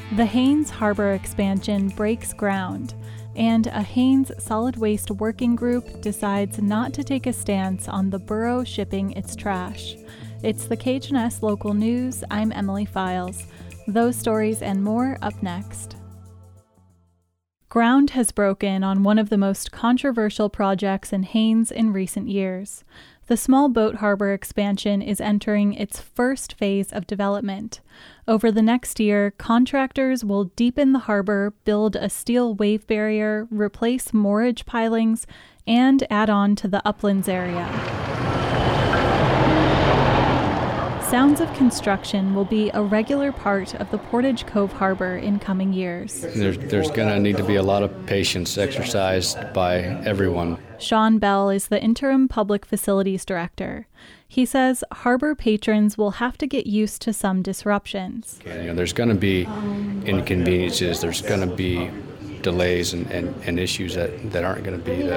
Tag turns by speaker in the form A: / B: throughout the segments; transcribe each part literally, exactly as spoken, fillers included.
A: The Haines Harbor expansion breaks ground, and a Haines Solid Waste Working Group decides not to take a stance on the borough shipping its trash. It's the K H N S Local News. I'm Emily Files. Those stories and more up next. Ground has broken on one of the most controversial projects in Haines in recent years. The small boat harbor expansion is entering its first phase of development. Over the next year, contractors will deepen the harbor, build a steel wave barrier, replace moorage pilings, and add on to the uplands area. Sounds of construction will be a regular part of the Portage Cove Harbor in coming years.
B: There's, there's going to need to be a lot of patience exercised by everyone.
A: Sean Bell is the interim public facilities director. He says harbor patrons will have to get used to some disruptions.
B: You know, there's going to be inconveniences, there's going to be delays and, and, and issues that, that aren't going to be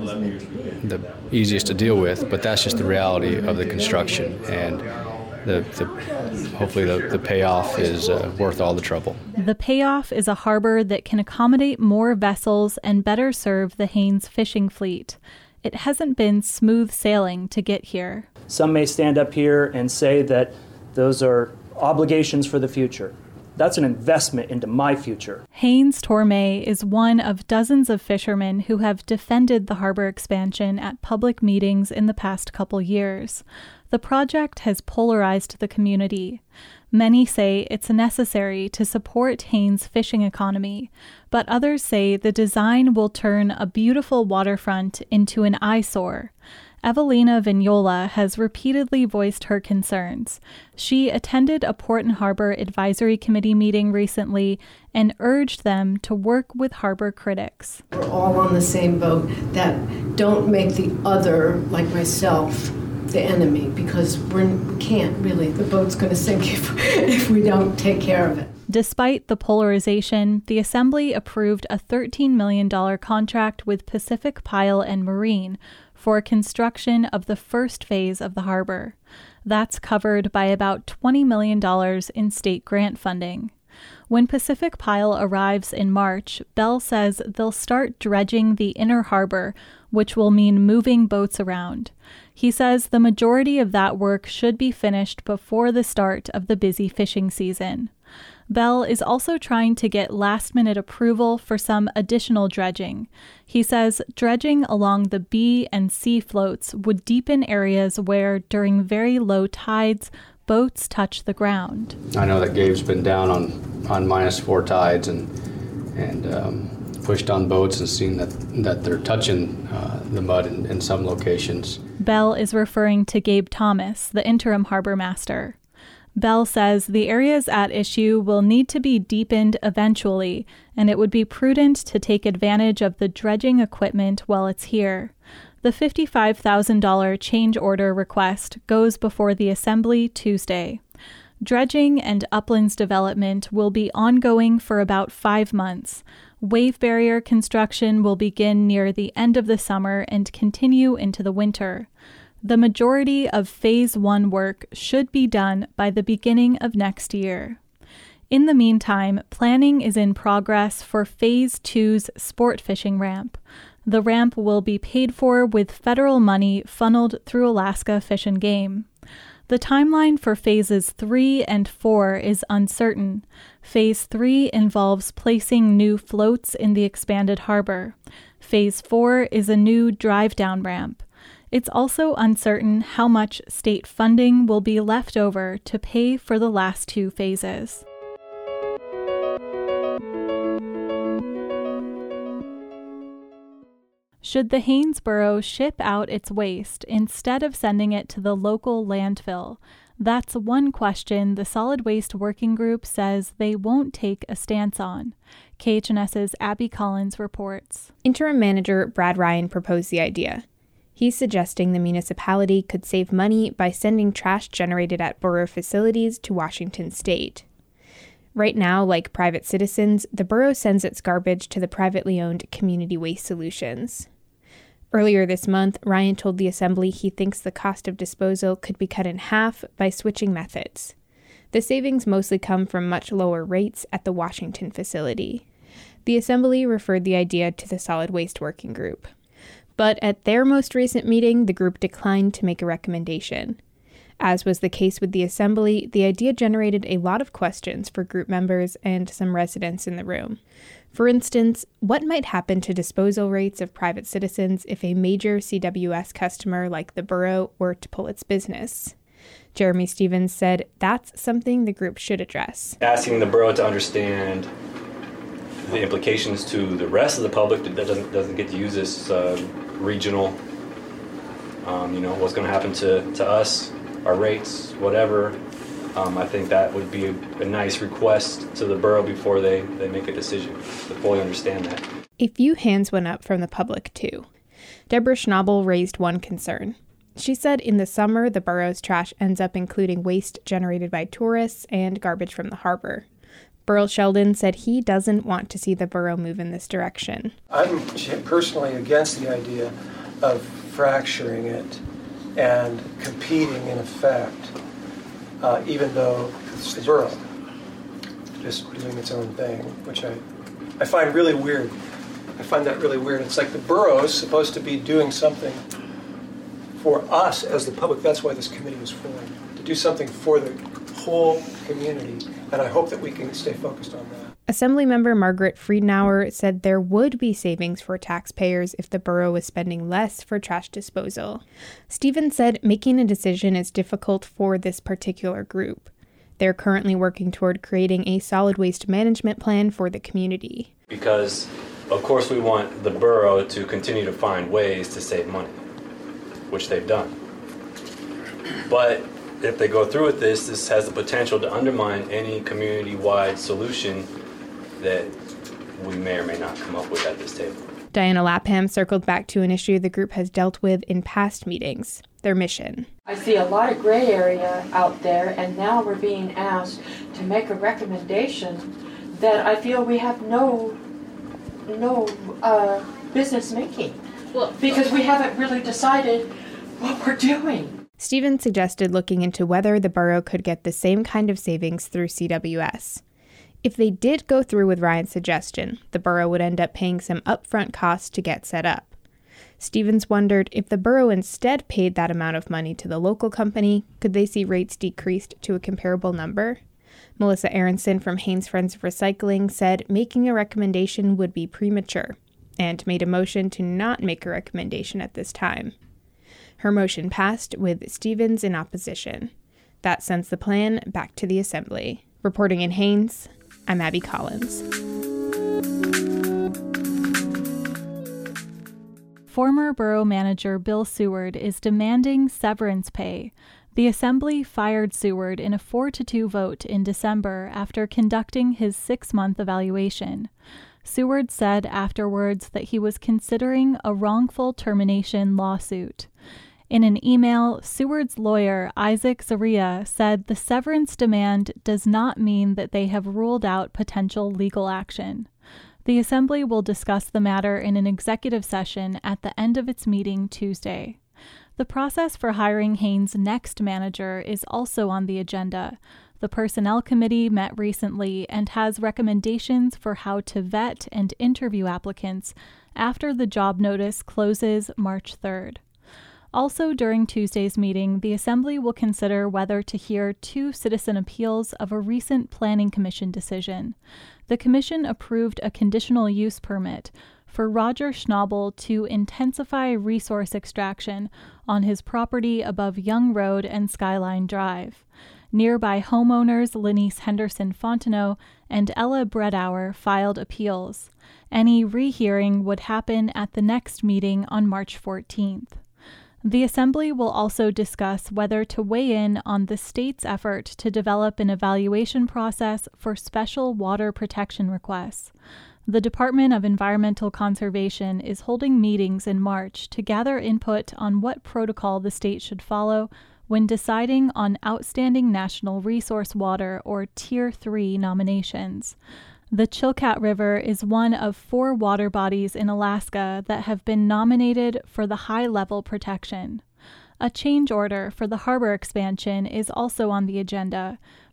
B: the, the easiest to deal with, but that's just the reality of the construction. And The, the, hopefully the, the payoff is uh, worth all the trouble.
A: The payoff is a harbor that can accommodate more vessels and better serve the Haines fishing fleet. It hasn't been smooth sailing to get here.
C: Some may stand up here and say that those are obligations for the future. That's an investment into my future.
A: Haynes Torme is one of dozens of fishermen who have defended the harbor expansion at public meetings in the past couple years. The project has polarized the community. Many say it's necessary to support Haines' fishing economy, but others say the design will turn a beautiful waterfront into an eyesore. Evelina Vignola has repeatedly voiced her concerns. She attended a Port and Harbor Advisory Committee meeting recently and urged them to work with harbor critics.
D: We're all on the same boat, that don't make the other, like myself, the enemy, because we're, we can't really. The boat's going to sink if, if we don't take care of it.
A: Despite the polarization, the Assembly approved a thirteen million dollars contract with Pacific Pile and Marine for construction of the first phase of the harbor. That's covered by about twenty million dollars in state grant funding. When Pacific Pile arrives in March, Bell says they'll start dredging the inner harbor, which will mean moving boats around. He says the majority of that work should be finished before the start of the busy fishing season. Bell is also trying to get last-minute approval for some additional dredging. He says dredging along the B and C floats would deepen areas where, during very low tides, boats touch the ground.
B: I know that Gabe's been down on, on minus four tides and and um, pushed on boats and seen that, that they're touching uh, the mud in, in some locations.
A: Bell is referring to Gabe Thomas, the interim harbor master. Bell says the areas at issue will need to be deepened eventually, and it would be prudent to take advantage of the dredging equipment while it's here. The fifty-five thousand dollars change order request goes before the Assembly Tuesday. Dredging and uplands development will be ongoing for about five months. Wave barrier construction will begin near the end of the summer and continue into the winter. The majority of Phase one work should be done by the beginning of next year. In the meantime, planning is in progress for Phase two's sport fishing ramp. The ramp will be paid for with federal money funneled through Alaska Fish and Game. The timeline for Phases three and four is uncertain. Phase three involves placing new floats in the expanded harbor. Phase four is a new drive-down ramp. It's also uncertain how much state funding will be left over to pay for the last two phases. Should the Haines Borough ship out its waste instead of sending it to the local landfill? That's one question the Solid Waste Working Group says they won't take a stance on. KHNS's Abby Collins reports.
E: Interim Manager Brad Ryan proposed the idea. He's suggesting the municipality could save money by sending trash generated at borough facilities to Washington State. Right now, like private citizens, the borough sends its garbage to the privately owned Community Waste Solutions. Earlier this month, Ryan told the Assembly he thinks the cost of disposal could be cut in half by switching methods. The savings mostly come from much lower rates at the Washington facility. The Assembly referred the idea to the Solid Waste Working Group. But at their most recent meeting, the group declined to make a recommendation. As was the case with the Assembly, the idea generated a lot of questions for group members and some residents in the room. For instance, what might happen to disposal rates of private citizens if a major C W S customer like the borough were to pull its business? Jeremy Stevens said that's something the group should address.
F: Asking the borough to understand the implications to the rest of the public that doesn't doesn't get to use this uh, regional, um, you know, what's going to happen to, to us, our rates, whatever. Um, I think that would be a, a nice request to the borough before they, they make a decision, to fully understand that.
E: A few hands went up from the public, too. Deborah Schnabel raised one concern. She said in the summer, the borough's trash ends up including waste generated by tourists and garbage from the harbor. Burl Sheldon said he doesn't want to see the borough move in this direction.
G: I'm personally against the idea of fracturing it and competing in effect, uh, even though it's the borough just doing its own thing, which I, I find really weird. I find that really weird. It's like the borough is supposed to be doing something for us as the public. That's why this committee was formed, to do something for the whole community, and I hope that we can stay focused on that.
E: Assemblymember Margaret Friedenauer said there would be savings for taxpayers if the borough was spending less for trash disposal. Stevens said making a decision is difficult for this particular group. They're currently working toward creating a solid waste management plan for the community.
F: Because, of course, we want the borough to continue to find ways to save money, which they've done. But if they go through with this, this has the potential to undermine any community-wide solution that we may or may not come up with at this table.
E: Diana Lapham circled back to an issue the group has dealt with in past meetings, their mission.
H: I see a lot of gray area out there, and now we're being asked to make a recommendation that I feel we have no, no uh, business making. Well, because we haven't really decided what we're doing.
E: Stevens suggested looking into whether the borough could get the same kind of savings through C W S. If they did go through with Ryan's suggestion, the borough would end up paying some upfront costs to get set up. Stevens wondered if the borough instead paid that amount of money to the local company, could they see rates decreased to a comparable number? Melissa Aronson from Haines Friends of Recycling said making a recommendation would be premature, and made a motion to not make a recommendation at this time. Her motion passed with Stevens in opposition. That sends the plan back to the Assembly. Reporting in Haines, I'm Abby Collins.
A: Former borough manager Bill Seward is demanding severance pay. The Assembly fired Seward in a four to two vote in December after conducting his six-month evaluation. Seward said afterwards that he was considering a wrongful termination lawsuit. In an email, Seward's lawyer, Isaac Zaria, said the severance demand does not mean that they have ruled out potential legal action. The Assembly will discuss the matter in an executive session at the end of its meeting Tuesday. The process for hiring Haines' next manager is also on the agenda. The Personnel Committee met recently and has recommendations for how to vet and interview applicants after the job notice closes March third. Also during Tuesday's meeting, the Assembly will consider whether to hear two citizen appeals of a recent Planning Commission decision. The Commission approved a conditional use permit for Roger Schnabel to intensify resource extraction on his property above Young Road and Skyline Drive. Nearby homeowners Lenice Henderson Fontenot and Ella Bredauer filed appeals. Any rehearing would happen at the next meeting on March fourteenth. The Assembly will also discuss whether to weigh in on the state's effort to develop an evaluation process for special water protection requests. The Department of Environmental Conservation is holding meetings in March to gather input on what protocol the state should follow when deciding on outstanding national resource water or Tier three nominations. The Chilkat River is one of four water bodies in Alaska that have been nominated for the high-level protection. A change order for the harbor expansion is also on the agenda,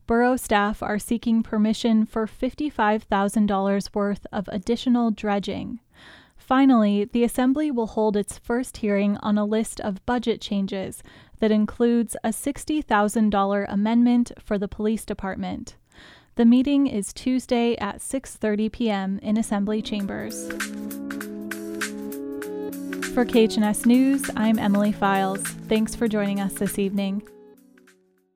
A: Borough staff are seeking permission for fifty-five thousand dollars worth of additional dredging. Finally, the Assembly will hold its first hearing on a list of budget changes that includes a sixty thousand dollars amendment for the police department. The meeting is Tuesday at six thirty p.m. in Assembly Chambers. For K H N S News, I'm Emily Files. Thanks for joining us this evening.